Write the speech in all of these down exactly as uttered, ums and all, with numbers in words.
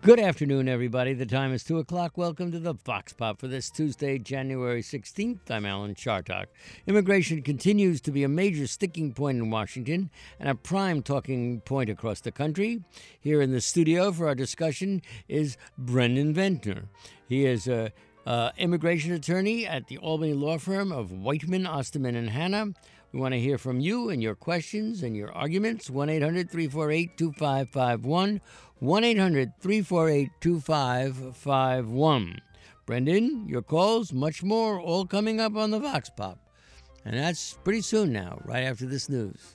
Good afternoon, everybody. The time is two o'clock. Welcome to the Vox Pop for this Tuesday, January sixteenth. I'm Alan Chartock. Immigration continues to be a major sticking point in Washington and a prime talking point across the country. Here in the studio for our discussion is Brendan Ventnor. He is a uh, immigration attorney at the Albany law firm of Whiteman, Osterman, and Hanna. We want to hear from you and your questions and your arguments. one eight hundred three four eight two five five one. one eight hundred three four eight two five five one. Brendan, your calls, much more, all coming up on the Vox Pop. And that's pretty soon now, right after this news.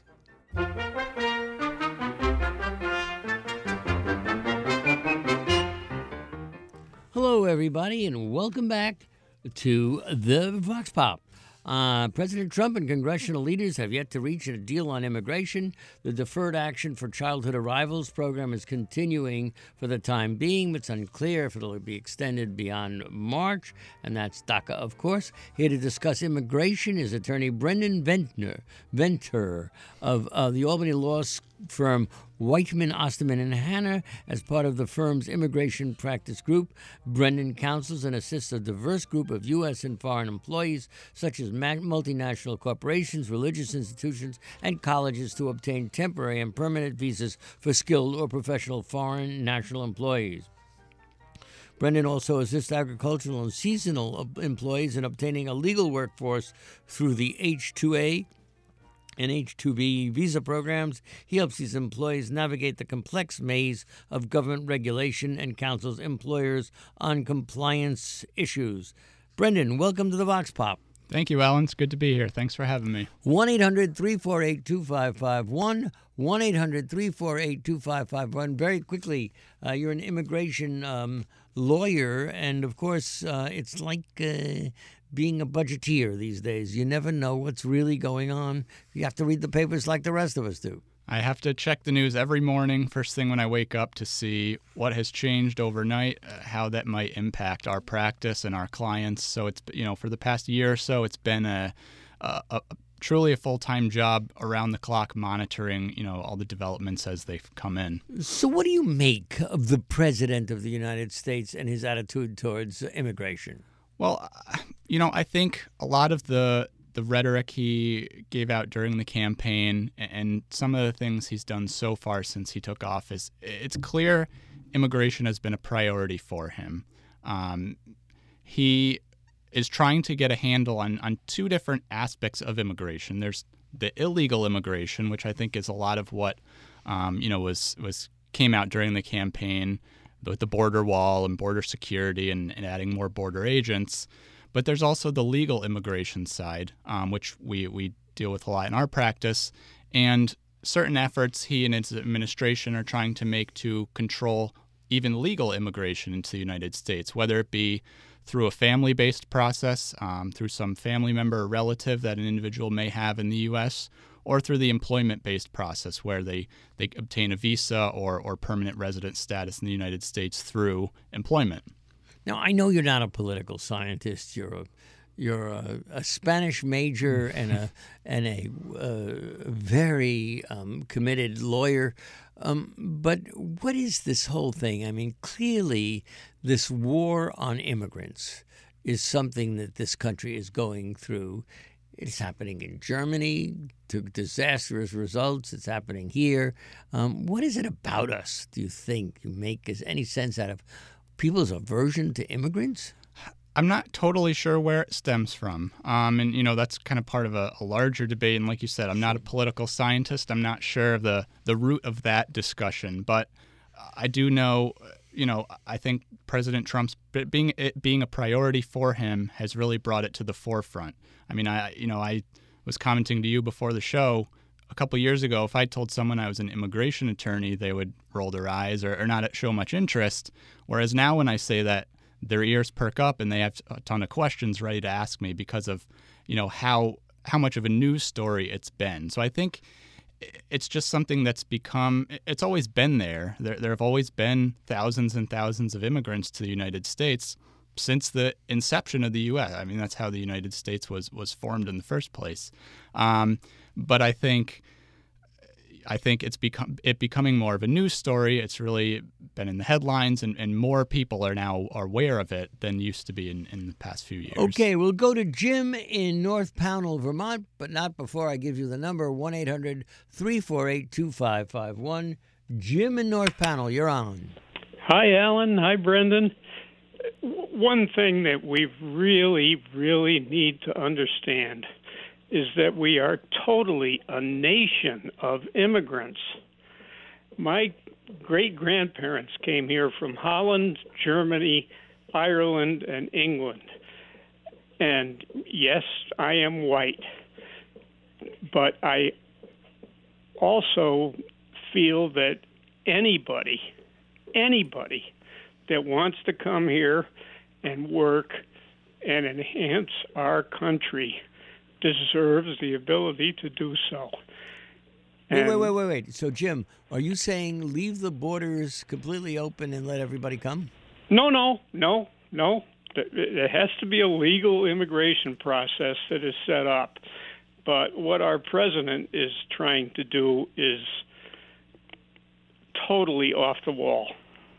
Hello, everybody, and welcome back to the Vox Pop. Uh, President Trump and congressional leaders have yet to reach a deal on immigration. The Deferred Action for Childhood Arrivals program is continuing for the time being. It's unclear if it'll be extended beyond March, and that's DACA, of course. Here to discuss immigration is attorney Brendan Ventnor, Ventnor of uh, the Albany law firm Whiteman, Osterman, and Hanna. As part of the firm's immigration practice group, Brendan counsels and assists a diverse group of U S and foreign employees, such as multinational corporations, religious institutions, and colleges to obtain temporary and permanent visas for skilled or professional foreign national employees. Brendan also assists agricultural and seasonal employees in obtaining a legal workforce through the H two A and H two B visa programs. He helps these employees navigate the complex maze of government regulation and counsels employers on compliance issues. Brendan, welcome to the Vox Pop. Thank you, Alan. It's good to be here. Thanks for having me. one eight hundred three four eight two five five one. one eight hundred three four eight two five five one. Very quickly, uh, you're an immigration um, lawyer, and of course, uh, it's like uh, being a budgeteer these days. You never know what's really going on. You have to read the papers like the rest of us do. I have to check the news every morning, first thing when I wake up, to see what has changed overnight, uh, how that might impact our practice and our clients. So it's, you know, for the past year or so, it's been a, a, a truly a full-time job around the clock monitoring, you know, all the developments as they've come in. So what do you make of the President of the United States and his attitude towards immigration? Well, you know, I think a lot of the the rhetoric he gave out during the campaign and some of the things he's done so far since he took office, it's clear immigration has been a priority for him. Um, he is trying to get a handle on, on two different aspects of immigration. There's the illegal immigration, which I think is a lot of what um, you know was was came out during the campaign with the border wall and border security and, and adding more border agents. But there's also the legal immigration side, um, which we, we deal with a lot in our practice, and certain efforts he and his administration are trying to make to control even legal immigration into the United States, whether it be through a family-based process, um, through some family member or relative that an individual may have in the U S, or through the employment-based process where they, they obtain a visa or, or permanent resident status in the United States through employment. Now, I know you're not a political scientist. You're a you're a, a Spanish major and a and a uh, very um, committed lawyer. Um, but what is this whole thing? I mean, clearly, this war on immigrants is something that this country is going through. It's happening in Germany to disastrous results. It's happening here. Um, what is it about us, do you think, you make any sense out of people's aversion to immigrants? I'm not totally sure where it stems from. Um, and, you know, that's kind of part of a, a larger debate. And like you said, I'm not a political scientist. I'm not sure of the, the root of that discussion. But I do know, you know, I think President Trump's being it being a priority for him has really brought it to the forefront. I mean, I, you know, I was commenting to you before the show a couple years ago, if I told someone I was an immigration attorney, they would roll their eyes or, or not show much interest. Whereas now when I say that, their ears perk up and they have a ton of questions ready to ask me because of, you know, how how much of a news story it's been. So I think it's just something that's become, it's always been there. There, there have always been thousands and thousands of immigrants to the United States since the inception of the U S. I mean, that's how the United States was was formed in the first place. Um, but I think I think it's become it becoming more of a news story. It's really been in the headlines, and, and more people are now aware of it than used to be in, in the past few years. Okay, we'll go to Jim in North Pownell, Vermont, but not before I give you the number, one eight hundred three four eight two five five one. Jim in North Pownell, you're on. Hi, Alan. Hi, Brendan. One thing that we really, really need to understand is that we are totally a nation of immigrants. My great-grandparents came here from Holland, Germany, Ireland, and England. And yes, I am white, but I also feel that anybody, anybody that wants to come here and work and enhance our country deserves the ability to do so. Wait, wait, wait, wait, wait. So, Jim, are you saying leave the borders completely open and let everybody come? No, no, no, no. There has to be a legal immigration process that is set up. But what our president is trying to do is totally off the wall.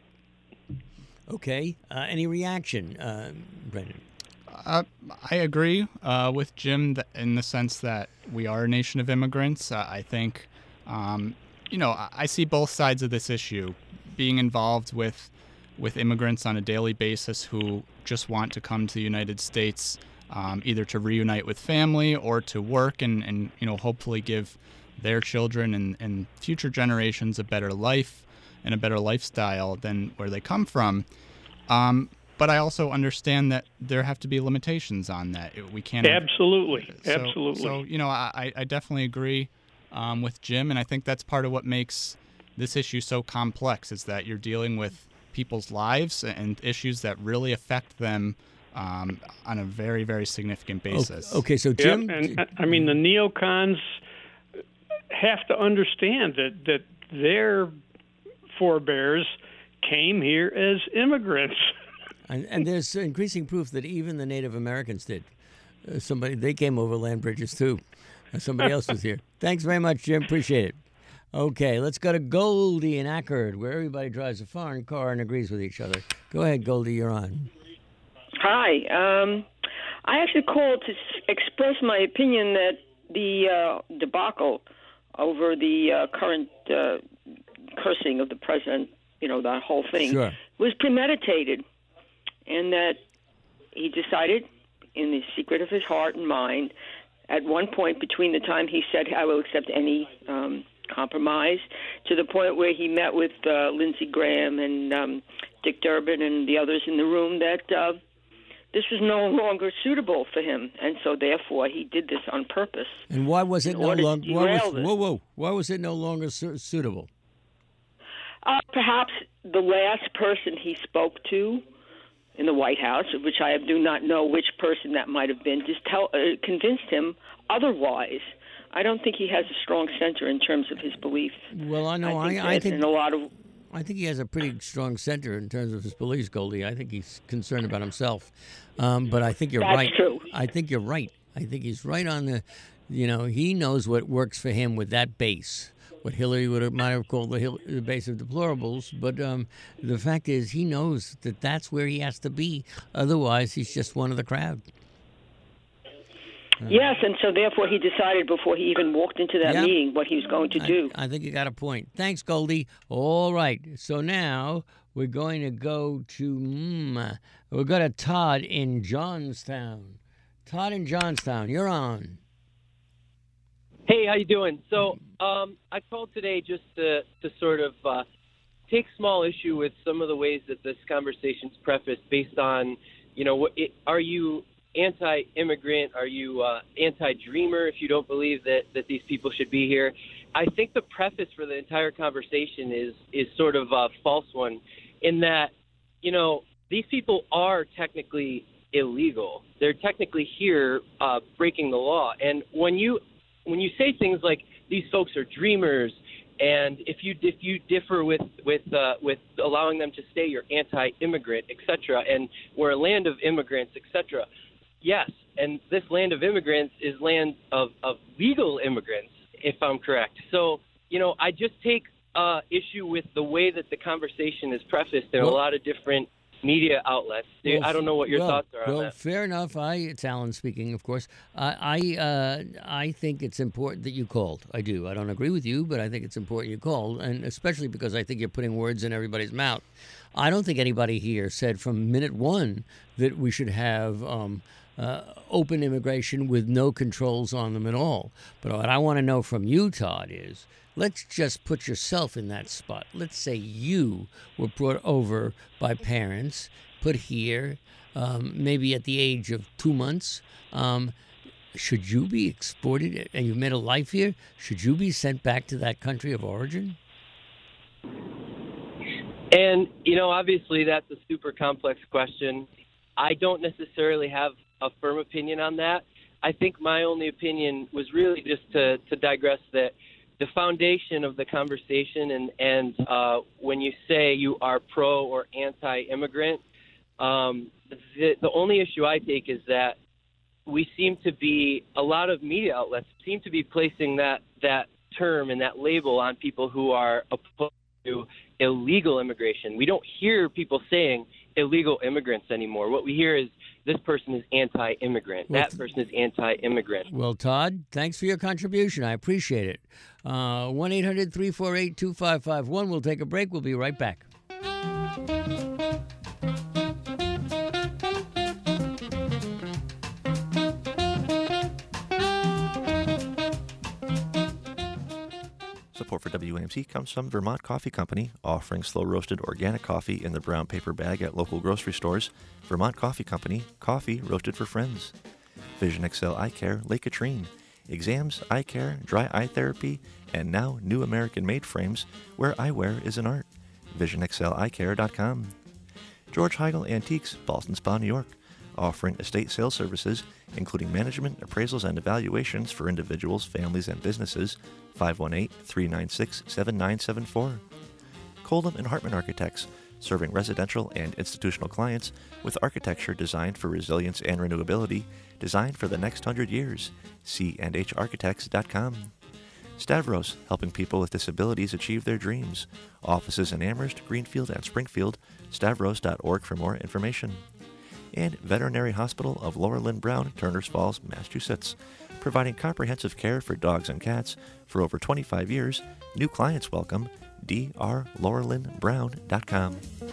Okay. Uh, any reaction, uh, Brendan? Uh, I agree uh, with Jim th- in the sense that we are a nation of immigrants. Uh, I think, um, you know, I-, I see both sides of this issue. Being involved with with immigrants on a daily basis who just want to come to the United States, um, either to reunite with family or to work and, and you know, hopefully give their children and, and future generations a better life and a better lifestyle than where they come from. Um, But I also understand that there have to be limitations on that. We can't. Absolutely, so, absolutely. So you know, I, I definitely agree um, with Jim, and I think that's part of what makes this issue so complex. Is that you're dealing with people's lives and issues that really affect them um, on a very, very significant basis. Okay, so Jim, yep, and I mean the neocons have to understand that that their forebears came here as immigrants. And, and there's increasing proof that even the Native Americans did. Uh, somebody they came over land bridges too. Uh, somebody else was here. Thanks very much, Jim. Appreciate it. Okay, let's go to Goldie in Ackerd, where everybody drives a foreign car and agrees with each other. Go ahead, Goldie. You're on. Hi. Um, I actually called to s- express my opinion that the uh, debacle over the uh, current uh, cursing of the president, you know, that whole thing, Sure. was premeditated. And that he decided in the secret of his heart and mind, at one point between the time he said, I will accept any um, compromise, to the point where he met with uh, Lindsey Graham and um, Dick Durbin and the others in the room, that uh, this was no longer suitable for him. And so, therefore, he did this on purpose. And why was it no order to longer? Why was, derail whoa, whoa! Why was it no longer su- suitable? Uh, perhaps the last person he spoke to in the White House, which I do not know which person that might have been, just tell, uh, convinced him otherwise. I don't think he has a strong center in terms of his beliefs. Well, I know. I think, I, I think in a lot of. I think he has a pretty strong center in terms of his beliefs, Goldie. I think he's concerned about himself. Um, but I think you're That's right. true. I think you're right. I think he's right on the. You know, he knows what works for him with that base. What Hillary would have, might have called the, Hill, the base of deplorables, but um, the fact is he knows that that's where he has to be. Otherwise, he's just one of the crowd. Uh, yes, and so therefore he decided before he even walked into that yeah, meeting what he was going to I, do. I think you got a point. Thanks, Goldie. All right, so now we're going to go to mm, we'll go to Todd in Johnstown. Todd in Johnstown, you're on. Hey, how you doing? So um, I called today just to, to sort of uh, take small issue with some of the ways that this conversation's prefaced based on, you know, what, it, are you anti-immigrant? Are you uh, anti-dreamer if you don't believe that, that these people should be here? I think the preface for the entire conversation is, is sort of a false one in that, you know, these people are technically illegal. They're technically here uh, breaking the law. And when you When you say things like these folks are dreamers, and if you if you differ with with uh, with allowing them to stay, you're anti-immigrant, et cetera, and we're a land of immigrants, et cetera. Yes, and this land of immigrants is land of, of legal immigrants, if I'm correct. So, you know, I just take uh, issue with the way that the conversation is prefaced in Well, a lot of different media outlets. Well, I don't know what your well, thoughts are on well, that. fair enough. I, it's Alan speaking, of course. I, I, uh, I think it's important that you called. I do. I don't agree with you, but I think it's important you called, and especially because I think you're putting words in everybody's mouth. I don't think anybody here said from minute one that we should have um, uh, open immigration with no controls on them at all. But what I want to know from you, Todd, is let's just put yourself in that spot. Let's say you were brought over by parents, put here, um, maybe at the age of two months. Um, should you be exported, and you've made a life here? Should you be sent back to that country of origin? And, you know, obviously that's a super complex question. I don't necessarily have a firm opinion on that. I think my only opinion was really just to, to digress that the foundation of the conversation and, and uh, when you say you are pro or anti-immigrant, um, the, the only issue I take is that we seem to be, a lot of media outlets seem to be placing that, that term and that label on people who are opposed to illegal immigration. We don't hear people saying illegal immigrants anymore. What we hear is this person is anti-immigrant. Well, that person is anti-immigrant. Well, Todd, thanks for your contribution. I appreciate it. Uh, one eight hundred three four eight two five five one. We'll take a break. We'll be right back. Support for W A M C comes from Vermont Coffee Company, offering slow-roasted organic coffee in the brown paper bag at local grocery stores. Vermont Coffee Company, coffee roasted for friends. Vision Excel Eye Care, Lake Katrine. Exams, eye care, dry eye therapy, and now new American-made frames where eyewear is an art. vision excel eye care dot com. George Heigl Antiques, Boston Spa, New York, offering estate sales services, including management, appraisals, and evaluations for individuals, families, and businesses. five one eight, three nine six, seven nine seven four. Coldham and Hartman Architects, serving residential and institutional clients with architecture designed for resilience and renewability, designed for the next hundred years. c and h architects dot com. Stavros, helping people with disabilities achieve their dreams. Offices in Amherst, Greenfield, and Springfield. stavros dot org for more information. And Veterinary Hospital of Laura Lynn Brown, Turners Falls, Massachusetts, providing comprehensive care for dogs and cats for over twenty-five years. New clients welcome. d r laura lynn brown dot com.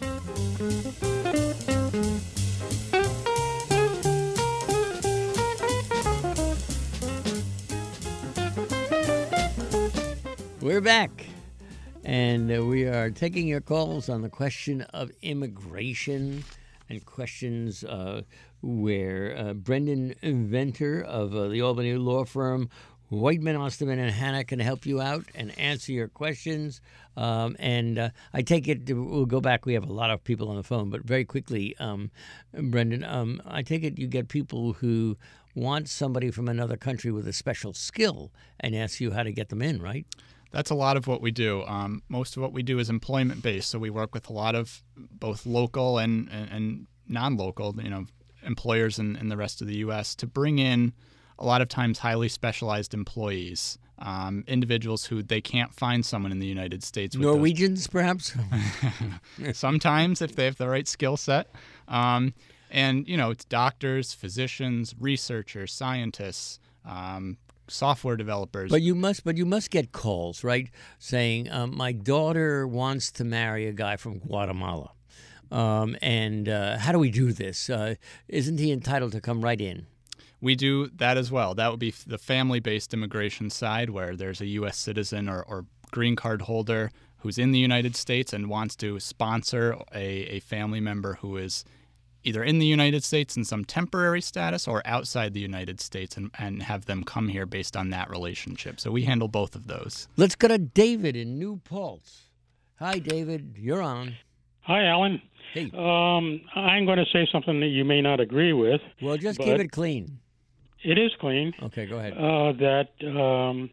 We're back, and uh, we are taking your calls on the question of immigration and questions uh, where uh, Brendan Venter of uh, the Albany law firm Whiteman, Osterman, and Hannah can help you out and answer your questions. Um, and uh, I take it, we'll go back, we have a lot of people on the phone, but very quickly, um, Brendan, um, I take it you get people who want somebody from another country with a special skill and ask you how to get them in, right? That's a lot of what we do. Um, most of what we do is employment-based, so we work with a lot of both local and, and, and non-local, you know, employers in, in the rest of the U S to bring in a lot of times highly specialized employees, um, individuals who they can't find someone in the United States. With Norwegians, perhaps? Sometimes, if they have the right skill set. Um, and, you know, it's doctors, physicians, researchers, scientists, um, software developers. But you must, but you must get calls, right? Saying, um, my daughter wants to marry a guy from Guatemala. Um, and uh, how do we do this? Uh, isn't he entitled to come right in? We do that as well. That would be the family-based immigration side, where there's a U S citizen or, or green card holder who's in the United States and wants to sponsor a, a family member who is either in the United States in some temporary status or outside the United States and, and have them come here based on that relationship. So we handle both of those. Let's go to David in New Paltz. Hi, David. You're on. Hi, Alan. Hey. Um, I'm going to say something that you may not agree with. Well, just but keep it clean. It is clean. Okay, go ahead. Uh, that um,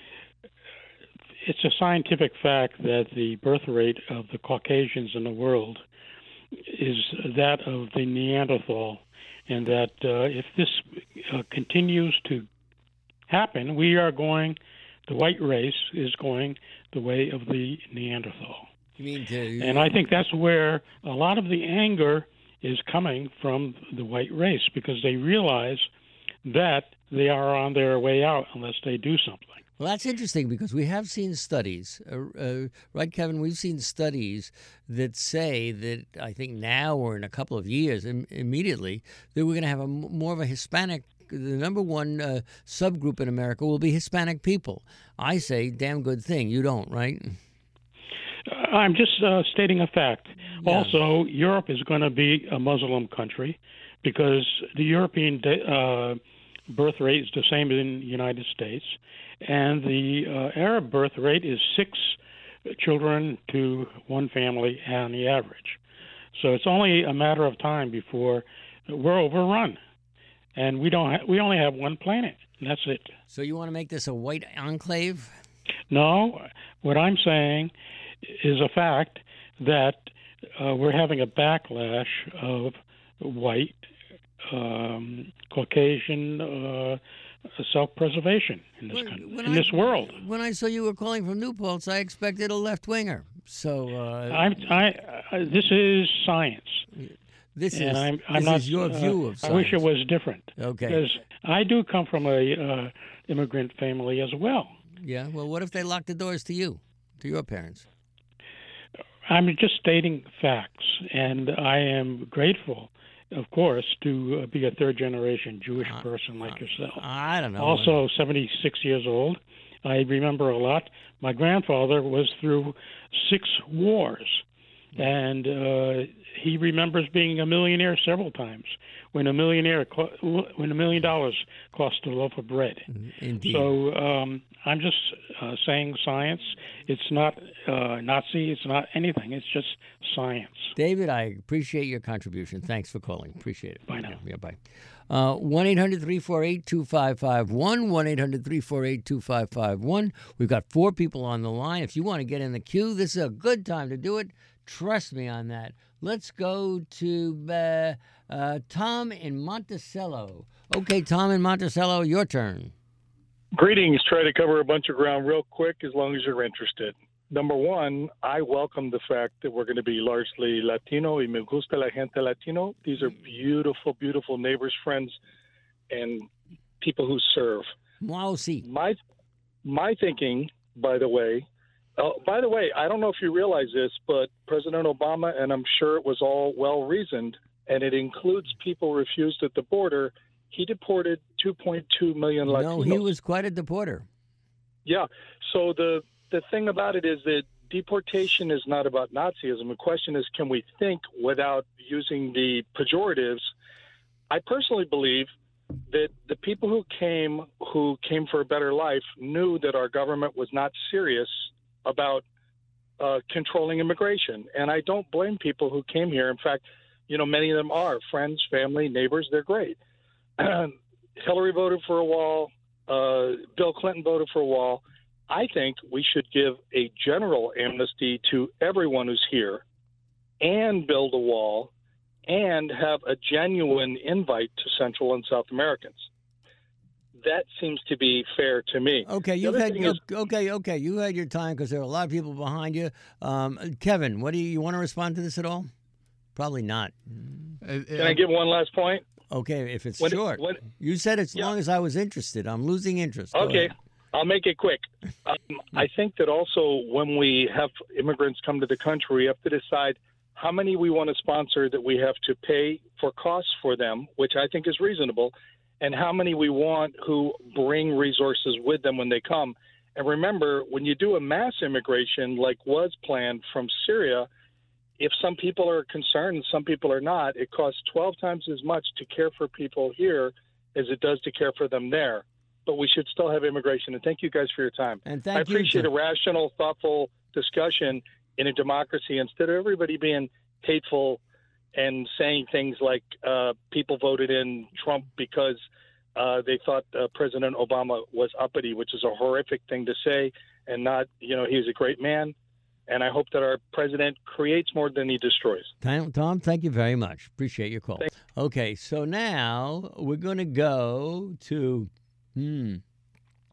it's a scientific fact that the birth rate of the Caucasians in the world is that of the Neanderthal, and that uh, if this uh, continues to happen, we are going the white race is going the way of the Neanderthal. You mean to, and I think that's where a lot of the anger is coming from the white race, because they realize that they are on their way out unless they do something. Well, that's interesting, because we have seen studies, uh, uh, right, Kevin? We've seen studies that say that I think now or in a couple of years, Im- immediately, that we're going to have a m- more of a Hispanic. The number one uh, subgroup in America will be Hispanic people. I say, damn good thing. You don't, right? I'm just uh, stating a fact. Yeah. Also, Europe is going to be a Muslim country, because the European de- uh, birth rate is the same in the United States, and the uh, Arab birth rate is six children to one family on the average. So it's only a matter of time before we're overrun, and we don't. Ha- we only have one planet, and that's it. So you want to make this a white enclave? No, what I'm saying is a fact that uh, we're having a backlash of white, um, Caucasian uh, self-preservation in this When- country, when in I- this world. When I saw you were calling from New Paltz, I expected a left-winger. So uh, I'm, I, I, this is science, this is and I'm, I'm this not. is your uh, view of science. I wish it was different. Okay. Because I do come from a uh, immigrant family as well. Yeah. Well, what if they lock the doors to you, to your parents? I'm just stating facts, and I am grateful, of course, to uh, be a third-generation Jewish Uh, person like yourself. I don't know. Also, seventy-six years old. I remember a lot. My grandfather was through six wars, and uh, he remembers being a millionaire several times. When a millionaire, co- when a million dollars cost a loaf of bread. Indeed. So um, I'm just uh, saying science. It's not uh, Nazi. It's not anything. It's just science. David, I appreciate your contribution. Thanks for calling. Appreciate it. Bye now. Yeah, yeah, bye. Uh, one eight hundred three four eight two five five one, one eight hundred three four eight two five five one. We've got four people on the line. If you want to get in the queue, this is a good time to do it. Trust me on that. Let's go to uh, uh, Tom in Monticello. Okay, Tom in Monticello, your turn. Greetings. Try to cover a bunch of ground real quick as long as you're interested. Number one, I welcome the fact that we're going to be largely Latino, y me gusta la gente Latino. These are beautiful, beautiful neighbors, friends, and people who serve. Moi aussi. My, my thinking, by the way, uh, by the way, I don't know if you realize this, but President Obama, and I'm sure it was all well-reasoned, and it includes people refused at the border, he deported two point two million Latinos. No, he was quite a deporter. Yeah. So the the thing about it is that deportation is not about Nazism. The question is, can we think without using the pejoratives? I personally believe that the people who came, who came for a better life, knew that our government was not serious about uh, controlling immigration. And I don't blame people who came here. In fact, you know, many of them are friends, family, neighbors. They're great. Hillary voted for a wall. Uh, Bill Clinton voted for a wall. I think we should give a general amnesty to everyone who's here and build a wall and have a genuine invite to Central and South Americans. That seems to be fair to me. Okay, The you've other had thing is- okay, okay. You had your time because there are a lot of people behind you. Um, Kevin, what do you, you want to respond to this at all? Probably not. Uh, Can I give one last point? Okay, if it's When- short. when- You said as Yeah. long as I was interested. I'm losing interest. Go Okay, ahead. I'll make it quick. Um, I think that also when we have immigrants come to the country, we have to decide how many we want to sponsor that we have to pay for costs for them, which I think is reasonable, and how many we want who bring resources with them when they come. And remember, when you do a mass immigration like was planned from Syria, if some people are concerned and some people are not, it costs twelve times as much to care for people here as it does to care for them there. But we should still have immigration. And thank you guys for your time. And thank I you, appreciate Tim. a rational, thoughtful discussion in a democracy instead of everybody being hateful and saying things like uh, people voted in Trump because uh, they thought uh, President Obama was uppity, which is a horrific thing to say, and not, you know, he's a great man. And I hope that our president creates more than he destroys. Tom, Tom, thank you very much. Appreciate your call. Thank- Okay, so now we're going to go to, hmm,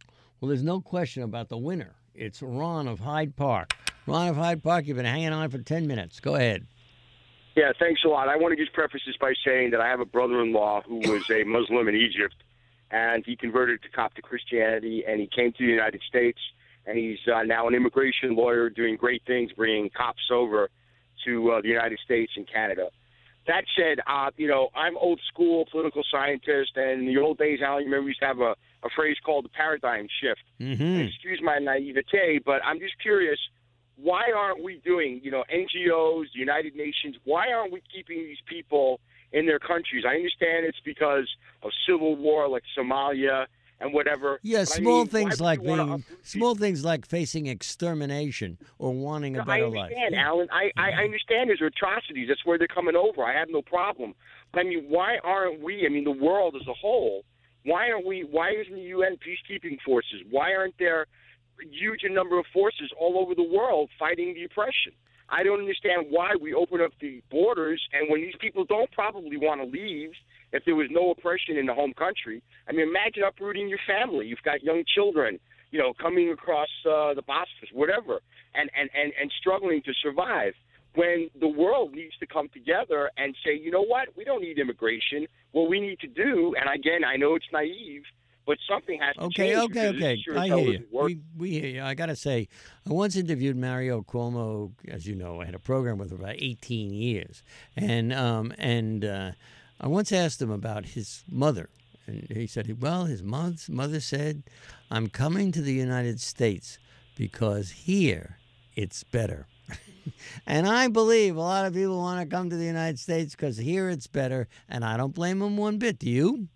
Well, there's no question about the winner. It's Ron of Hyde Park. Ron of Hyde Park, you've been hanging on for ten minutes. Go ahead. Yeah, thanks a lot. I want to just preface this by saying that I have a brother-in-law who was a Muslim in Egypt, and he converted to Coptic Christianity, and he came to the United States, and he's uh, now an immigration lawyer doing great things, bringing cops over to uh, the United States and Canada. That said, uh, you know, I'm old school political scientist, and in the old days, Alan, you remember we used to have a, a phrase called the paradigm shift. Mm-hmm. Excuse my naivete, but I'm just curious, why aren't we doing, you know, N G Os, the United Nations, why aren't we keeping these people in their countries? I understand it's because of civil war like Somalia and whatever. Yeah, but small I mean, things why like would we wanna being uproot small things like facing extermination or wanting a No, better I life. understand, Alan. I, I, I understand there's atrocities. That's where they're coming over. I have no problem. But, I mean, why aren't we, I mean, the world as a whole, why aren't we, why isn't the U N peacekeeping forces? Why aren't there a huge number of forces all over the world fighting the oppression? I don't understand why we open up the borders, and when these people don't probably want to leave, if there was no oppression in the home country, I mean, imagine uprooting your family. You've got young children, you know, coming across uh, the Bosphorus, whatever, and, and, and, and struggling to survive. When the world needs to come together and say, you know what, we don't need immigration. What we need to do, and again, I know it's naive, but something has to Okay, change. okay, because okay. it sure I as hell hear you. isn't working. We, we hear you. I got to say, I once interviewed Mario Cuomo. As you know, I had a program with him for about eighteen years. And, um, and uh, I once asked him about his mother. And he said, well, his mother's mother said, I'm coming to the United States because here it's better. And I believe a lot of people want to come to the United States because here it's better, and I don't blame them one bit. Do you?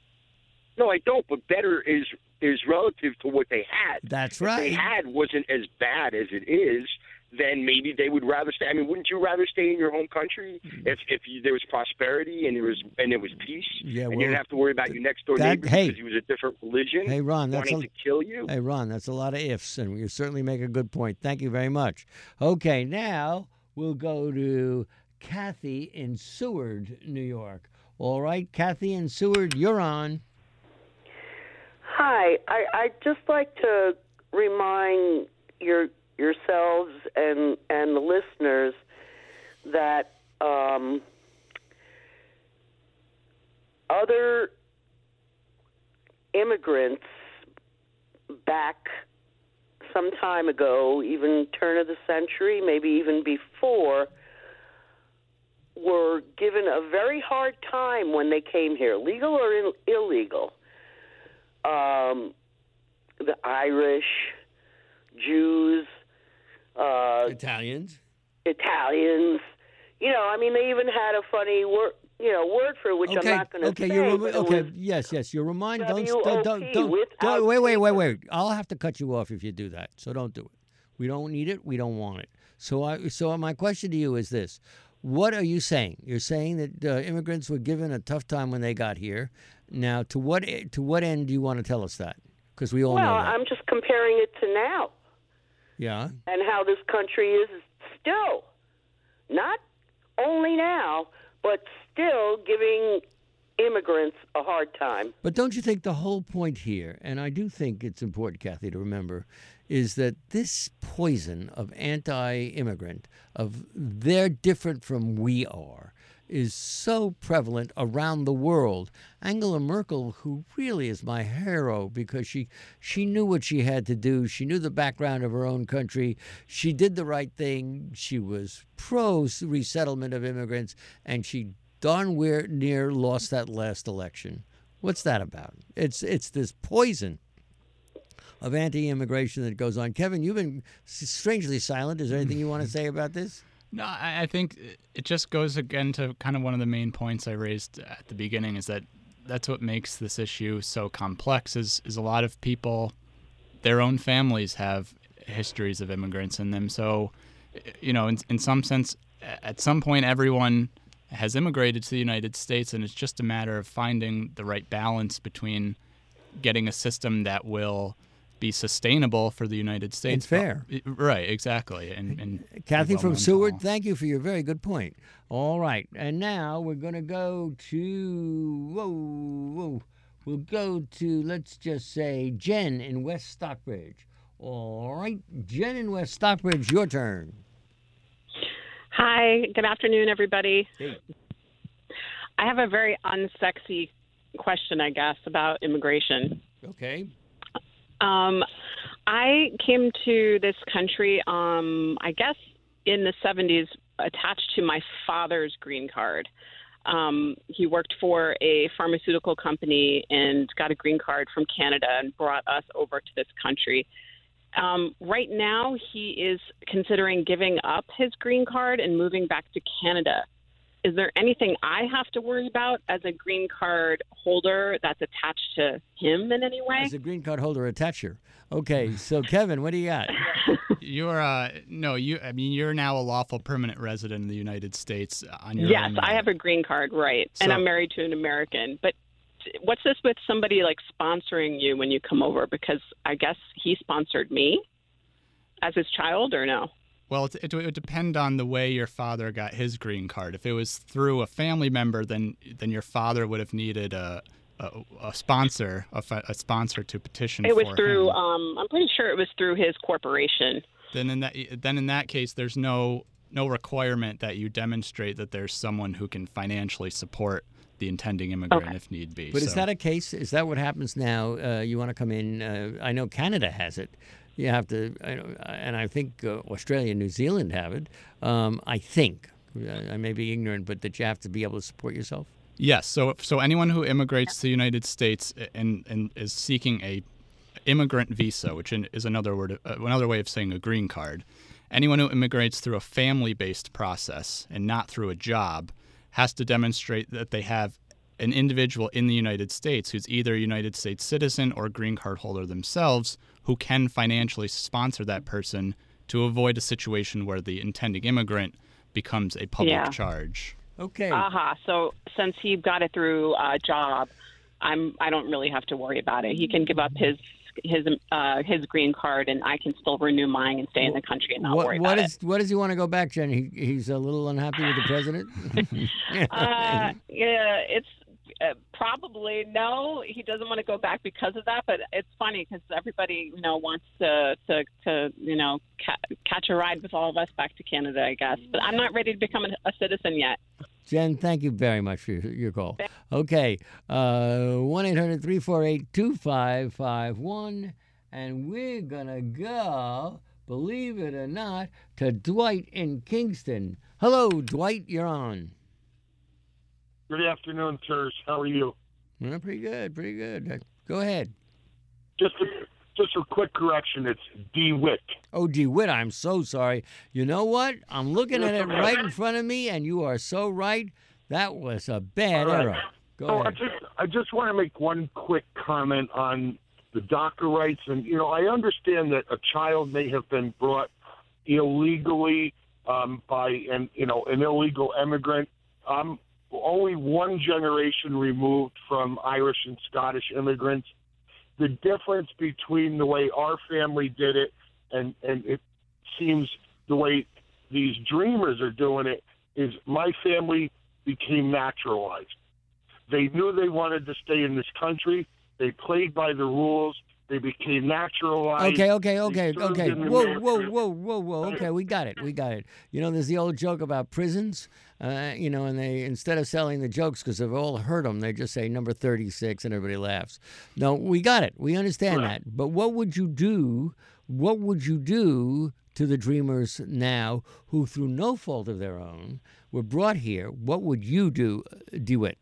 No, I don't. But better is is relative to what they had. That's if right. They had wasn't as bad as it is. Then maybe they would rather stay. I mean, wouldn't you rather stay in your home country if if you, there was prosperity and there was and there was peace? Yeah, and well, you didn't have to worry about your next door that- neighbor hey. because he was a different religion. Hey, Ron, that's wanting a- to kill you. Hey, Ron, that's a lot of ifs, and you certainly make a good point. Thank you very much. Okay, now we'll go to Kathy in Seward, New York. All right, Kathy in Seward, you're on. Hi, I, I'd just like to remind your yourselves and and the listeners that um, other immigrants back some time ago, even turn of the century, maybe even before, were given a very hard time when they came here, legal or in, illegal. Um, the Irish, Jews, uh, Italians. Italians. You know, I mean, they even had a funny word, you know, word for it, which Okay, I'm not going to okay, say. you're but it okay. was Yes, yes. You're reminded. Don't, W O don't, P, don't, don't, without don't. Wait, wait, wait, treatment. wait. I'll have to cut you off if you do that. So don't do it. We don't need it. We don't want it. So, I, so my question to you is this: what are you saying? You're saying that uh, immigrants were given a tough time when they got here. Now, to what to what end do you want to tell us that? Because we all well, know that. I'm just comparing it to now Yeah. and how this country is still, not only now, but still giving immigrants a hard time. But don't you think the whole point here, and I do think it's important, Kathy, to remember, is that this poison of anti-immigrant, of they're different from we are, is so prevalent around the world. Angela Merkel, who really is my hero because she she knew what she had to do. She knew the background of her own country. She did the right thing. She was pro resettlement of immigrants, and she darn near lost that last election. What's that about? It's it's this poison of anti-immigration that goes on. Kevin, you've been strangely silent. Is there anything you want to say about this? No, I I think it just goes again to kind of one of the main points I raised at the beginning is that that's what makes this issue so complex is, is a lot of people, their own families have histories of immigrants in them. So, you know, in, in some sense, at some point, everyone has immigrated to the United States, and it's just a matter of finding the right balance between getting a system that will be sustainable for the United States. It's fair. Right, exactly. And, and Kathy well from known to Seward, all. thank you for your very good point. All right. And now we're going to go to, whoa, whoa, We'll go to, let's just say, Jen in West Stockbridge. All right, Jen in West Stockbridge, your turn. Hi, good afternoon, everybody. Hey. I have a very unsexy question, I guess, about immigration. Okay. Um, I came to this country, um, I guess, in the seventies, attached to my father's green card. Um, he worked for a pharmaceutical company and got a green card from Canada and brought us over to this country. Um, right now, he is considering giving up his green card and moving back to Canada. Is there anything I have to worry about as a green card holder that's attached to him in any way? As a green card holder attacher. Okay, so Kevin, what do you got? You're uh no, you I mean you're now a lawful permanent resident in the United States on your Yes, own. I have a green card, right. So, and I'm married to an American. But what's this with somebody like sponsoring you when you come over? Because I guess he sponsored me as his child, or no? Well, it, it would depend on the way your father got his green card. If it was through a family member, then then your father would have needed a a, a sponsor, a, a sponsor to petition. It was for through. him. Um, I'm pretty sure it was through his corporation. Then in that then in that case, there's no no requirement that you demonstrate that there's someone who can financially support the intending immigrant Okay. if need be. But so. is that a case? Is that what happens now? Uh, you want to come in? Uh, I know Canada has it. You have to, I know, and I think uh, Australia and New Zealand have it. Um, I think. I may be ignorant, but that you have to be able to support yourself? Yes. So so anyone who immigrates to the United States and, and is seeking a immigrant visa, which is another word, uh, another way of saying a green card, anyone who immigrates through a family-based process and not through a job has to demonstrate that they have an individual in the United States who's either a United States citizen or green card holder themselves who can financially sponsor that person to avoid a situation where the intending immigrant becomes a public Yeah. charge. Okay. Aha. Uh-huh. So since he got it through a job, I'm. I don't really have to worry about it. He can give up his his uh, his green card, and I can still renew mine and stay in the country and not what, worry what about is, What does he want to go back, Jen? He, he's a little unhappy with the president? it. Uh, yeah, it's uh, probably no. He doesn't want to go back because of that. But it's funny because everybody, you know, wants to to, to you know ca- catch a ride with all of us back to Canada, I guess. But I'm not ready to become a, a citizen yet. Jen, thank you very much for your, your call. Okay, uh, one eight hundred three four eight two five five one, and we're going to go, believe it or not, to Dwight in Kingston. Hello, Dwight, you're on. Good afternoon, sirs. How are you? Well, pretty good, pretty good. Go ahead. Just a, just a quick correction. It's DeWitt. Oh, DeWitt, I'm so sorry. You know what? I'm looking at it right in front of me, and you are so right. That was a bad All right. error. Go oh, ahead. I just, I just want to make one quick comment on the DACA rights. And, you know, I understand that a child may have been brought illegally um, by an, you know, an illegal immigrant. I'm only one generation removed from Irish and Scottish immigrants. The difference between the way our family did it and, and it seems the way these dreamers are doing it is my family became naturalized. They knew they wanted to stay in this country. They played by the rules. They became naturalized. Okay, okay, okay, They served okay. in the Whoa, military. whoa, whoa, whoa, whoa. Okay, we got it. We got it. You know, there's the old joke about prisons, uh, you know, and they, instead of selling the jokes because they've all heard them, they just say number thirty-six and everybody laughs. No, we got it. We understand Right. that. But what would you do? What would you do to the dreamers now who, through no fault of their own, were brought here? What would you do, DeWitt?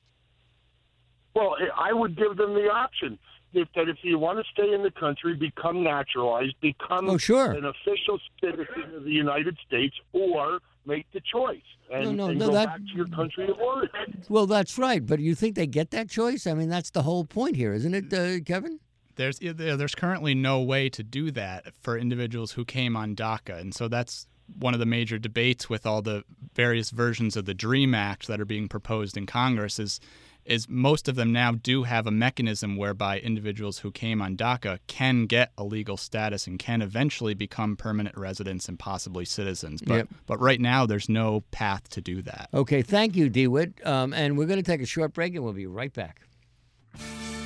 Well, I would give them the option if, that if you want to stay in the country, become naturalized, become Oh, sure. an official citizen of the United States, or make the choice and, No, no, and no, go that- back to your country of origin. Well, that's right. But you think they get that choice? I mean, that's the whole point here, isn't it, uh, Kevin? There's there's currently no way to do that for individuals who came on DACA, and so that's one of the major debates with all the various versions of the DREAM Act that are being proposed in Congress is is most of them now do have a mechanism whereby individuals who came on DACA can get a legal status and can eventually become permanent residents and possibly citizens. But Yep. but right now there's no path to do that. Okay, thank you, DeWitt. Um, and we're going to take a short break, and we'll be right back.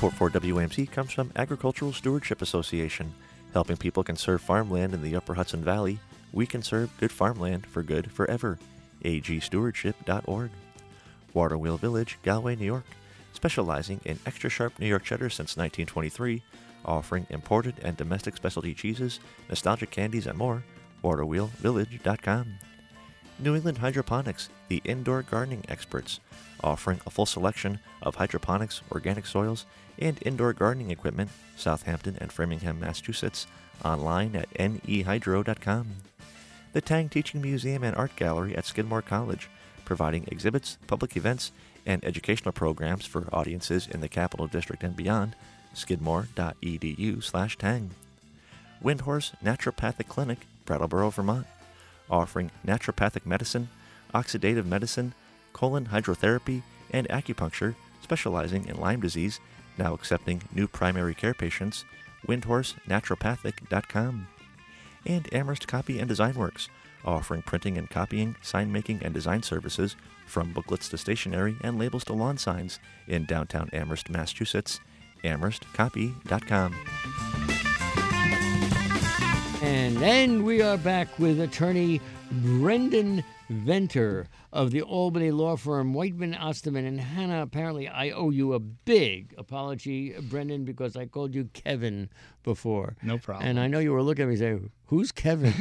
Support for W A M C comes from Agricultural Stewardship Association. Helping people conserve farmland in the Upper Hudson Valley, we conserve good farmland for good forever. A G stewardship dot org. Waterwheel Village, Galway, New York. Specializing in extra sharp New York cheddar since nineteen twenty-three, offering imported and domestic specialty cheeses, nostalgic candies, and more. waterwheel village dot com. New England Hydroponics, the indoor gardening experts, offering a full selection of hydroponics, organic soils, and indoor gardening equipment, Southampton and Framingham, Massachusetts, online at N E hydro dot com. The Tang Teaching Museum and Art Gallery at Skidmore College, providing exhibits, public events, and educational programs for audiences in the Capital District and beyond, skidmore dot e d u slash tang. Windhorse Naturopathic Clinic, Brattleboro, Vermont, offering naturopathic medicine, oxidative medicine, colon hydrotherapy, and acupuncture, specializing in Lyme disease, now accepting new primary care patients, windhorse naturopathic dot com. And Amherst Copy and Design Works, offering printing and copying, sign making, and design services, from booklets to stationery and labels to lawn signs, in downtown Amherst, Massachusetts, amherst copy dot com. And then we are back with attorney Brendan Venter of the Albany law firm Whiteman, Osterman, and Hannah. Apparently, I owe you a big apology, Brendan, because I called you Kevin before. No problem. And I know you were looking at me saying, who's Kevin?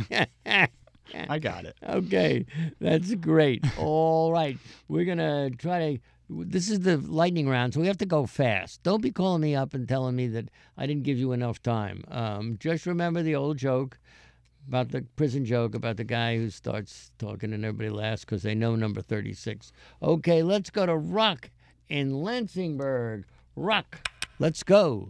I got it. Okay, that's great. All right, we're going to try to, this is the lightning round, so we have to go fast. Don't be calling me up and telling me that I didn't give you enough time. Um, just remember the old joke about the prison joke about the guy who starts talking and everybody laughs because they know number thirty-six. Okay, let's go to Rock in Lansingburg. Rock, let's go.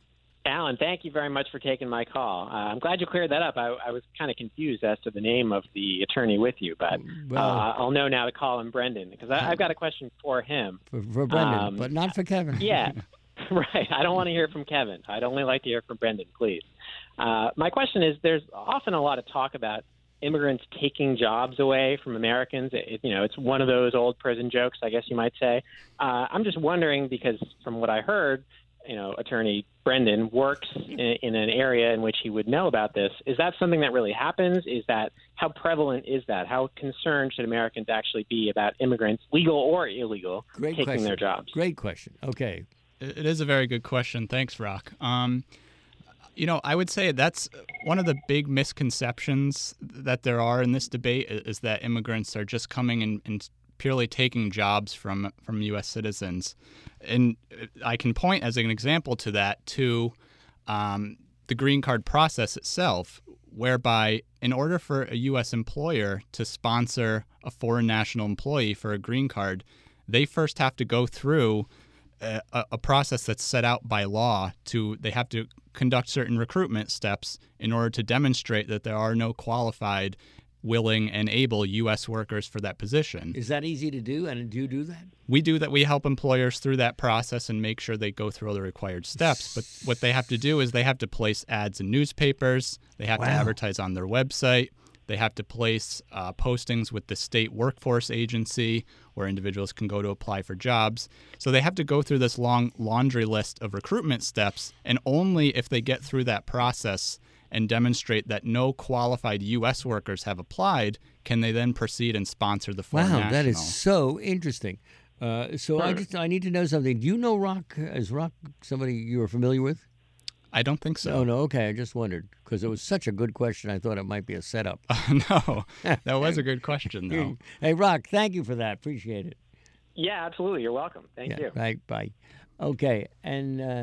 Alan, thank you very much for taking my call. Uh, I'm glad you cleared that up. I, I was kind of confused as to the name of the attorney with you, but well, uh, I'll know now to call him Brendan, because I've got a question for him. For, for Brendan, um, but not for Kevin. Yeah, right. I don't want to hear from Kevin. I'd only like to hear from Brendan, please. Uh, my question is, there's often a lot of talk about immigrants taking jobs away from Americans. It, you know, it's one of those old prison jokes, I guess you might say. Uh, I'm just wondering, because from what I heard, you know, Attorney Brendan works in, in an area in which he would know about this. Is that something that really happens? Is that, how prevalent is that? How concerned should Americans actually be about immigrants, legal or illegal, Great taking question. their jobs? Great question. Okay. It is a very good question. Thanks, Rock. Um, you know, I would say that's one of the big misconceptions that there are in this debate is that immigrants are just coming and, and purely taking jobs from from U S citizens. And I can point as an example to that to um, the green card process itself, whereby in order for a U S employer to sponsor a foreign national employee for a green card, they first have to go through a, a process that's set out by law. To they have to conduct certain recruitment steps in order to demonstrate that there are no qualified, willing, and able U S workers for that position. Is that easy to do? And do you do that? We do that. We help employers through that process and make sure they go through all the required steps. But what they have to do is they have to place ads in newspapers. They have Wow. to advertise on their website. They have to place uh, postings with the state workforce agency where individuals can go to apply for jobs. So they have to go through this long laundry list of recruitment steps. And only if they get through that process and demonstrate that no qualified U S workers have applied, can they then proceed and sponsor the foreign Wow, national. that is so interesting. Uh, so I just I need to know something. Do you know Rock? Is Rock somebody you are familiar with? I don't think so. Oh, no. Okay, I just wondered because it was such a good question. I thought it might be a setup. No, that was a good question, though. Hey, Rock, thank you for that. Appreciate it. Yeah, absolutely. You're welcome. Thank yeah, you. Right, bye. Okay, and uh,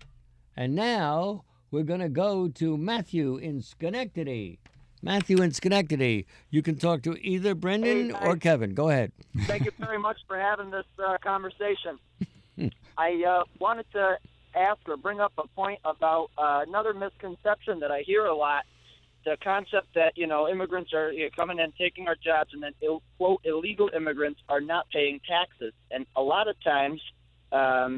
and now we're going to go to Matthew in Schenectady. Matthew in Schenectady. You can talk to either Brendan Hey, or Kevin. Go ahead. Thank you very much for having this uh, conversation. I uh, wanted to ask or bring up a point about uh, another misconception that I hear a lot. The concept that, you know, immigrants are you know, coming and taking our jobs, and then, Ill, quote, illegal immigrants are not paying taxes. And a lot of times, um,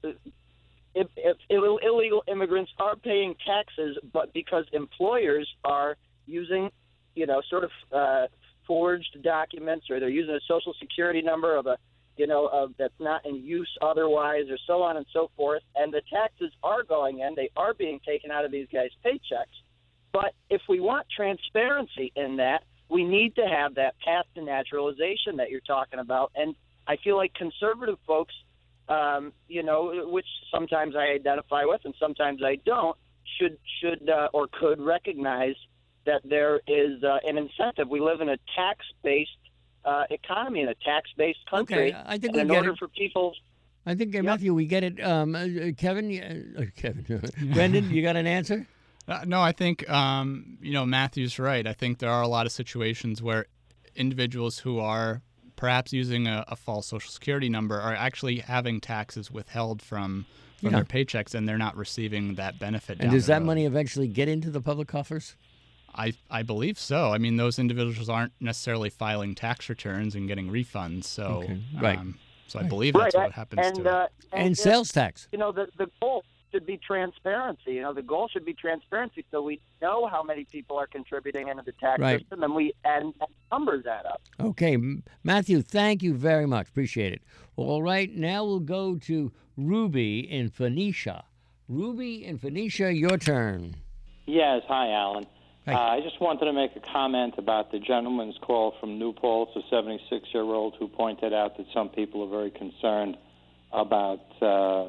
if, if Ill, illegal immigrants are paying taxes, but because employers are using, you know, sort of uh, forged documents, or they're using a social security number of a you know, uh, that's not in use otherwise, or so on and so forth. And the taxes are going in; they are being taken out of these guys' paychecks. But if we want transparency in that, we need to have that path to naturalization that you're talking about. And I feel like conservative folks, um, you know, which sometimes I identify with and sometimes I don't, should should uh, or could recognize that there is uh, an incentive. We live in a tax-based uh, economy, in a tax-based country. Okay, I think and we in get order it. for people. I think, uh, Matthew, we get it. Um, uh, Kevin, uh, Kevin, Brendan, you got an answer? Uh, no, I think, um, you know, Matthew's right. I think there are a lot of situations where individuals who are perhaps using a, a false Social Security number are actually having taxes withheld from, from Yeah. their paychecks, and they're not receiving that benefit. And down does the that road. money eventually get into the public coffers? I, I believe so. I mean, those individuals aren't necessarily filing tax returns and getting refunds. So, Okay. Right. um, so I Right. believe that's Right, what happens and, to it. uh, And if- sales tax. You know, the the goal should be transparency. You know, the goal should be transparency, so we know how many people are contributing into the tax Right. system, and we and, and numbers add up. Okay, M- Matthew, thank you very much. Appreciate it. Well, all right, now we'll go to Ruby in Phoenicia. Ruby in Phoenicia, your turn. Yes, hi, Alan. Hi. Uh, I just wanted to make a comment about the gentleman's call from New Paltz, a seventy-six-year-old who pointed out that some people are very concerned about uh,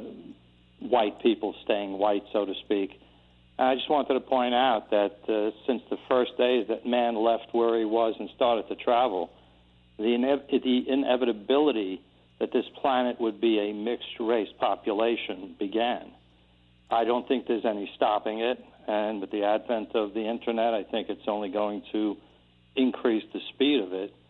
white people staying white, so to speak. I just wanted to point out that uh, since the first day that man left where he was and started to travel, the, ine- the inevitability that this planet would be a mixed-race population began. I don't think there's any stopping it, and with the advent of the Internet, I think it's only going to increase the speed of it.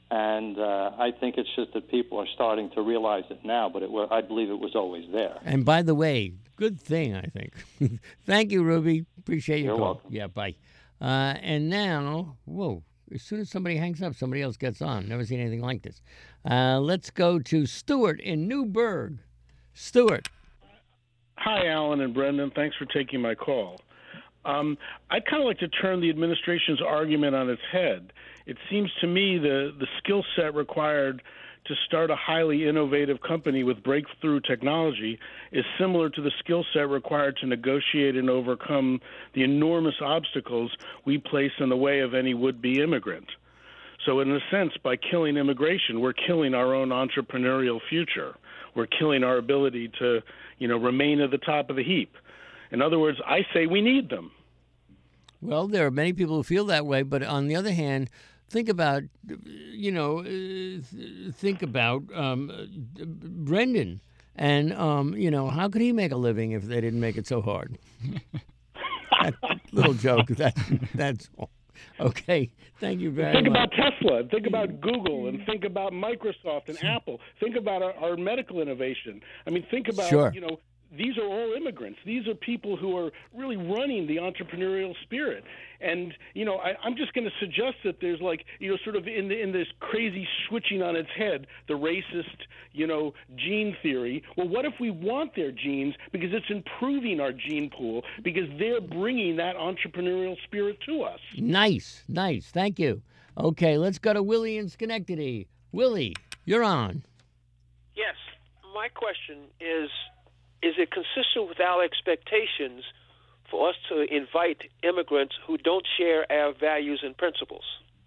And uh, I think it's just that people are starting to realize it now, but it wa- I believe it was always there. And by the way, good thing, I think. Thank you, Ruby. Appreciate your You're call. welcome. Yeah, bye. Uh, and now, whoa, as soon as somebody hangs up, somebody else gets on. Never seen anything like this. Uh, let's go to Stuart in Newburgh. Stuart. Hi, Alan and Brendan. Thanks for taking my call. Um, I'd kind of like to turn the administration's argument on its head. It seems to me the, the skill set required to start a highly innovative company with breakthrough technology is similar to the skill set required to negotiate and overcome the enormous obstacles we place in the way of any would-be immigrant. So in a sense, by killing immigration, we're killing our own entrepreneurial future. We're killing our ability to, you know, remain at the top of the heap. In other words, I say we need them. Well, there are many people who feel that way, but on the other hand, think about, you know, uh, th- think about um, uh, Brendan, and um, you know, how could he make a living if they didn't make it so hard? That little joke. That that's all. Okay. Thank you very Think much. about Tesla, and think about Google, and think about Microsoft and Apple. Think about our, our medical innovation. I mean, think about, Sure. you know, these are all immigrants. These are people who are really running the entrepreneurial spirit. And, you know, I, I'm just going to suggest that there's like, you know, sort of in, the, in this crazy switching on its head, the racist, you know, gene theory. Well, what if we want their genes because it's improving our gene pool because they're bringing that entrepreneurial spirit to us? Nice, nice. Thank you. Okay, let's go to Willie in Schenectady. Willie, you're on. Yes. My question is, is it consistent with our expectations for us to invite immigrants who don't share our values and principles?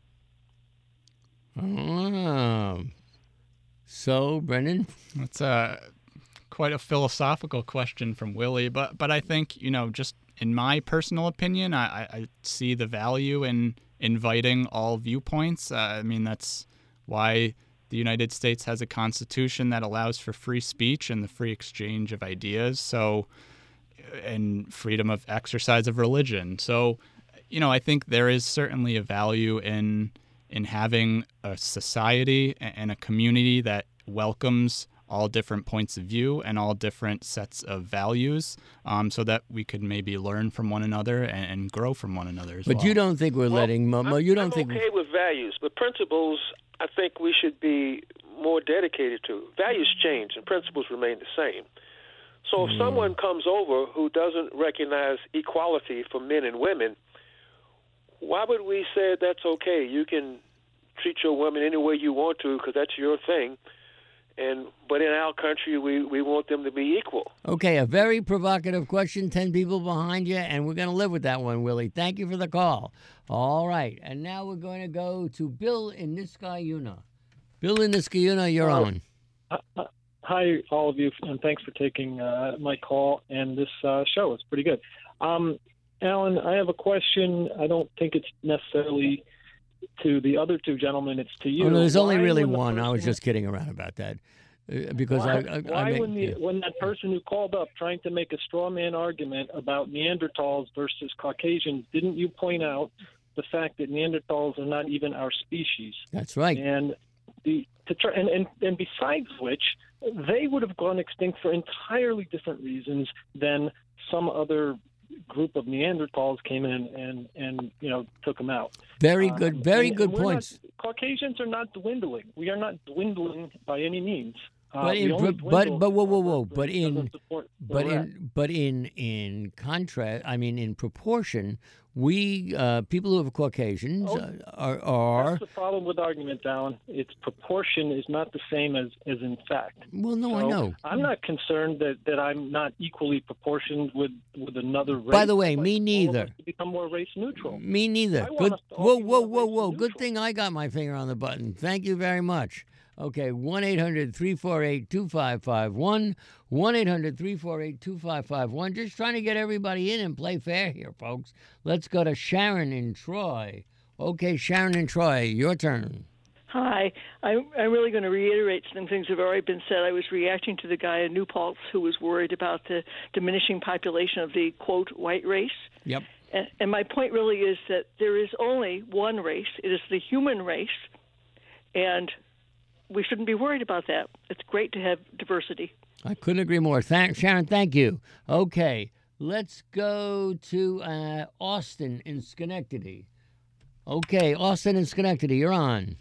Oh. So, Brendan? That's a quite a philosophical question from Willie, but but I think, you know, just in my personal opinion, I, I see the value in inviting all viewpoints. Uh, I mean, that's why the United States has a constitution that allows for free speech and the free exchange of ideas, so and freedom of exercise of religion. So, you know, I think there is certainly a value in in having a society and a community that welcomes all different points of view and all different sets of values, um, so that we could maybe learn from one another and, and grow from one another as But well. you don't think we're letting Mo, Mo- you don't I'm think okay with values, but principles I think we should be more dedicated to. Values change and principles remain the same. So if Mm. someone comes over who doesn't recognize equality for men and women, why would we say that's okay? You can treat your woman any way you want to because that's your thing. and but in our country, we, we want them to be equal. Okay, a very provocative question. Ten people behind you, and we're going to live with that one, Willie. Thank you for the call. All right, and now we're going to go to Bill in Niskayuna. Bill in Niskayuna, you're Uh, on. Uh, hi, all of you, and thanks for taking uh, my call and this uh, show. It's pretty good. Um, Alan, I have a question. I don't think it's necessarily to the other two gentlemen. It's to you. Oh, no, there's only Why, really when the one. I was person- just kidding around about that. Uh, because why, I, I, why I make, when, the, yeah. when that person who called up trying to make a straw man argument about Neanderthals versus Caucasians, didn't you point out the fact that Neanderthals are not even our species? That's right. And the to try, and, and, and besides which, they would have gone extinct for entirely different reasons than some other group of Neanderthals came in and, and you know, took them out. Very good, Um, very and- good and we're points. Not, Caucasians are not dwindling. We are not dwindling by any means. Uh, But we in, only but, dwindle but whoa whoa whoa but because in of support for but Iraq. in but in in contrast, I mean in proportion, we uh, people who have Caucasians Oh, uh, are are That's the problem with argument, Alan. Its proportion is not the same as, as in fact. well no I So know. I'm not concerned that, that I'm not equally proportioned with, with another race. By the way, I'd like me all of neither. us to become more race neutral. Me neither. I want Good. us to all Whoa, be whoa, more whoa, race whoa. Good thing I got my finger on the button. Thank you very much. Okay, one eight hundred three four eight two five five one. one eight hundred three four eight two five five one. Just trying to get everybody in and play fair here, folks. Let's go to Sharon in Troy. Okay, Sharon in Troy, your turn. Hi. I'm, I'm really going to reiterate some things that have already been said. I was reacting to the guy in New Paltz who was worried about the diminishing population of the, quote, white race. Yep. And, and my point really is that there is only one race. It is the human race, and we shouldn't be worried about that. It's great to have diversity. I couldn't agree more. Thank, Sharon, thank you. Okay, let's go to uh, Austin in Schenectady. Okay, Austin in Schenectady, you're on.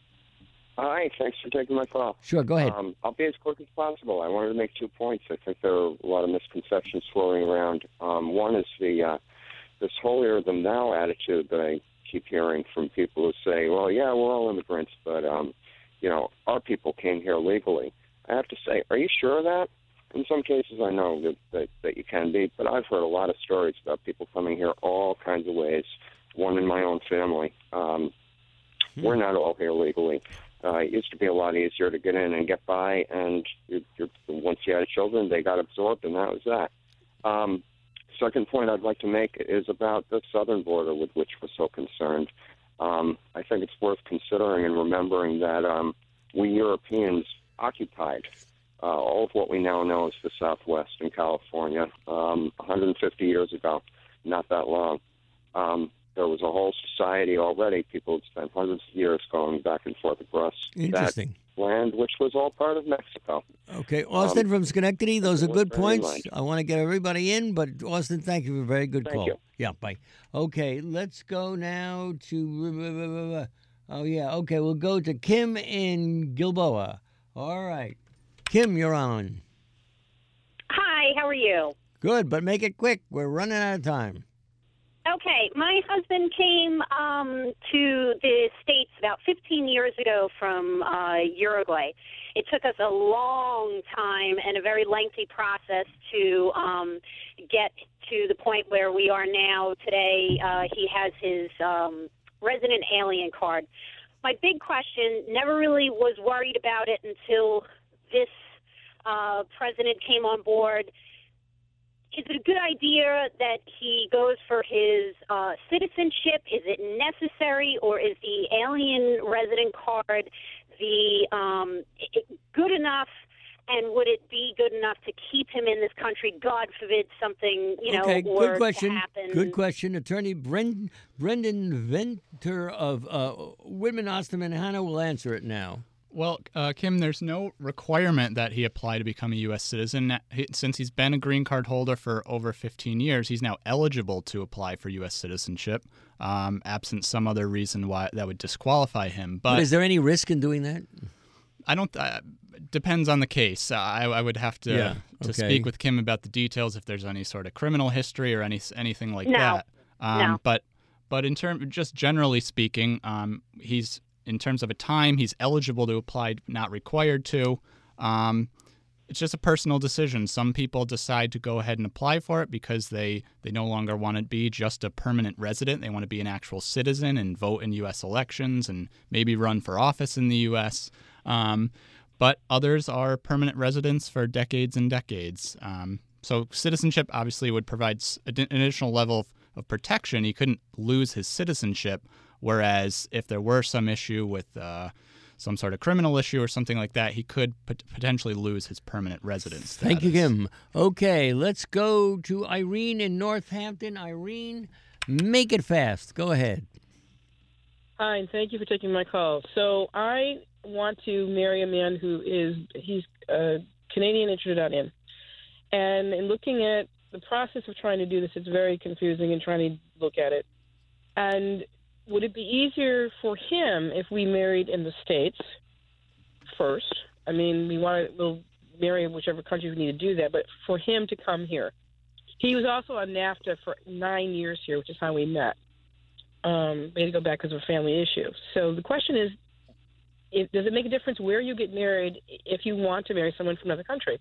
Hi, thanks for taking my call. Sure, go ahead. Um, I'll be as quick as possible. I wanted to make two points. I think there are a lot of misconceptions swirling around. Um, one is the uh, this holier than thou attitude that I keep hearing from people who say, well, yeah, we're all immigrants, but, um, you know, our people came here legally. I have to say, are you sure of that? In some cases, I know that, that, that you can be, but I've heard a lot of stories about people coming here all kinds of ways, one in my own family. Um, hmm. We're not all here legally. Uh, it used to be a lot easier to get in and get by, and you're, you're, once you had children, they got absorbed, and that was that. Um, second point I'd like to make is about the southern border with which we're so concerned. Um, I think it's worth considering and remembering that um, we Europeans occupied uh, all of what we now know as the Southwest in California um, one hundred fifty years ago, not that long. Um, there was a whole society already. People had spent hundreds of years going back and forth across Interesting. that land, which was all part of Mexico. Okay, Austin Um, from Schenectady, those are good bear in points. mind. I want to get everybody in, but Austin, thank you for a very good Thank call. you. Yeah, bye. Okay, let's go now to, oh yeah, okay, we'll go to Kim in Gilboa. All right. Kim, you're on. Hi, how are you? Good, but make it quick. We're running out of time. Okay, my husband came um, to the States about fifteen years ago from uh, Uruguay. It took us a long time and a very lengthy process to um, get to the point where we are now today. Uh, he has his um, resident alien card. My big question, never really was worried about it until this uh, president came on board. Is it a good idea that he goes for his uh, citizenship? Is it necessary, or is the alien resident card the um, good enough? And would it be good enough to keep him in this country? God forbid something, you know, Okay, were good question. to happen. Good question. Attorney Bren- Brendan Venter of uh, Whitman, Osterman, Hannah will answer it now. Well, uh, Kim, there's no requirement that he apply to become a U S citizen. He, since he's been a green card holder for over fifteen years, he's now eligible to apply for U S citizenship, um, absent some other reason why that would disqualify him. But, But is there any risk in doing that? I don't. Uh, depends on the case. I, I would have to Yeah, to okay. speak with Kim about the details if there's any sort of criminal history or any anything like No, that. Um, no. But but in term, just generally speaking, um, he's in terms of a time, he's eligible to apply, not required to. Um, it's just a personal decision. Some people decide to go ahead and apply for it because they, they no longer want to be just a permanent resident. They want to be an actual citizen and vote in U S elections and maybe run for office in the U S Um, but others are permanent residents for decades and decades. Um, so citizenship obviously would provide an additional level of, of protection. He couldn't lose his citizenship, whereas if there were some issue with uh, some sort of criminal issue or something like that, he could pot- potentially lose his permanent residence status. Thank you, Kim. Okay, let's go to Irene in Northampton. Irene, make it fast. Go ahead. Hi, and thank you for taking my call. So I want to marry a man who is, he's uh, Canadian and Trinidadian. And in looking at the process of trying to do this, it's very confusing and trying to look at it. And would it be easier for him if we married in the States first? I mean, we want to we'll marry whichever country we need to do that, but for him to come here. He was also on NAFTA for nine years here, which is how we met. Um, we had to go back because of a family issue. So the question is, if, does it make a difference where you get married if you want to marry someone from another country?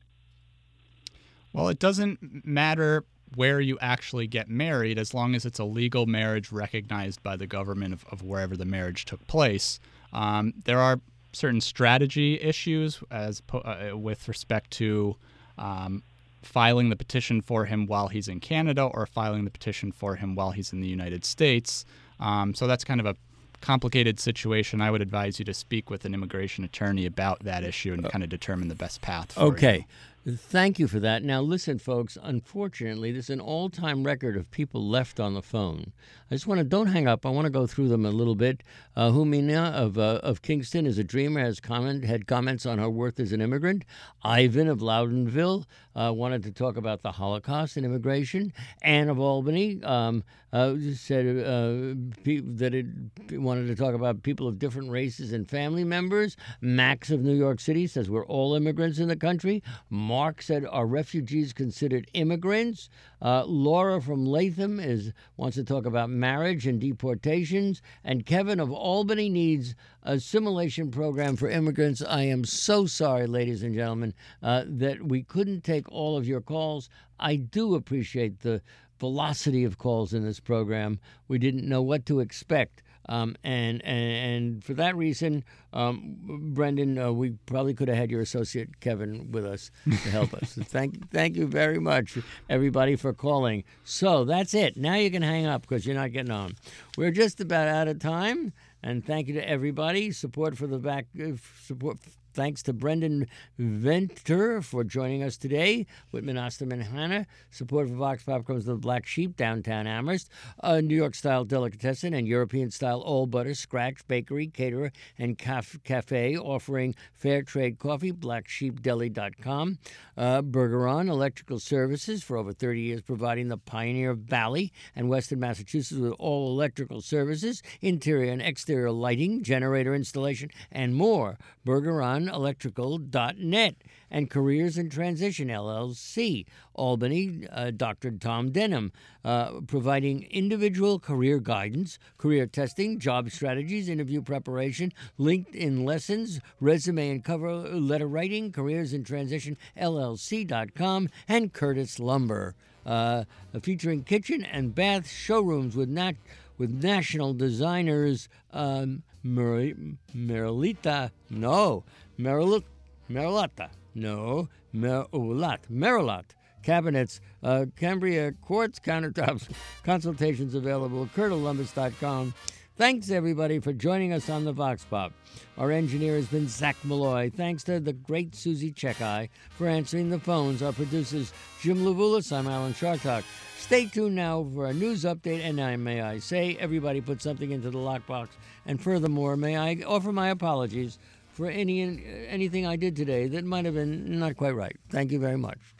Well, it doesn't matter where you actually get married as long as it's a legal marriage recognized by the government of, of wherever the marriage took place. Um, there are certain strategy issues as po- uh, with respect to um, filing the petition for him while he's in Canada or filing the petition for him while he's in the United States. Um, so that's kind of a complicated situation. I would advise you to speak with an immigration attorney about that issue and kind of determine the best path for Okay. you. Thank you for that. Now, listen, folks, unfortunately, there's an all-time record of people left on the phone. I just want to, don't hang up. I want to go through them a little bit. Uh, Humina of uh, of Kingston is a dreamer, has comment, had comments on her worth as an immigrant. Ivan of Loudonville uh, wanted to talk about the Holocaust and immigration. Anne of Albany um, uh, said uh, pe- that it wanted to talk about people of different races and family members. Max of New York City says we're all immigrants in the country. Mark said, are refugees considered immigrants? Uh, Laura from Latham is wants to talk about marriage and deportations. And Kevin of Albany needs a assimilation program for immigrants. I am so sorry, ladies and gentlemen, uh, that we couldn't take all of your calls. I do appreciate the velocity of calls in this program. We didn't know what to expect. Um, and, and and for that reason, um, Brendan, uh, we probably could have had your associate Kevin with us to help us. So thank thank you very much, everybody, for calling. So that's it. Now you can hang up because you're not getting on. We're just about out of time. And thank you to everybody. Support for the back uh, support. Thanks to Brendan Venter for joining us today. Whitman Osterman Hannah. Support for Vox Pop comes from the Black Sheep, downtown Amherst. A New York-style delicatessen and European-style all-butter, scratch, bakery, caterer, and caf- cafe offering fair trade coffee, black sheep deli dot com. Uh, Bergeron Electrical Services for over thirty years, providing the Pioneer Valley and Western Massachusetts with all electrical services, interior and exterior lighting, generator installation, and more. Bergeron Electrical dot net and Careers in Transition, L L C. Albany, uh, Doctor Tom Denham, uh, providing individual career guidance, career testing, job strategies, interview preparation, LinkedIn lessons, resume and cover letter writing, Careers in Transition, L L C dot com, and Curtis Lumber, uh, featuring kitchen and bath showrooms with nat- with national designers, um, Mer- Merilita, no, Merilita, Merilata, no, Merilat, Merilat, cabinets, uh, Cambria quartz countertops, consultations available at curtis lumbus dot com. Thanks, everybody, for joining us on the Vox Pop. Our engineer has been Zach Malloy. Thanks to the great Susie Chekai for answering the phones. Our producers, Jim Levulis. I'm Alan Chartok. Stay tuned now for a news update, and I, may I say, everybody put something into the lockbox. And furthermore, may I offer my apologies for any anything I did today that might have been not quite right. Thank you very much.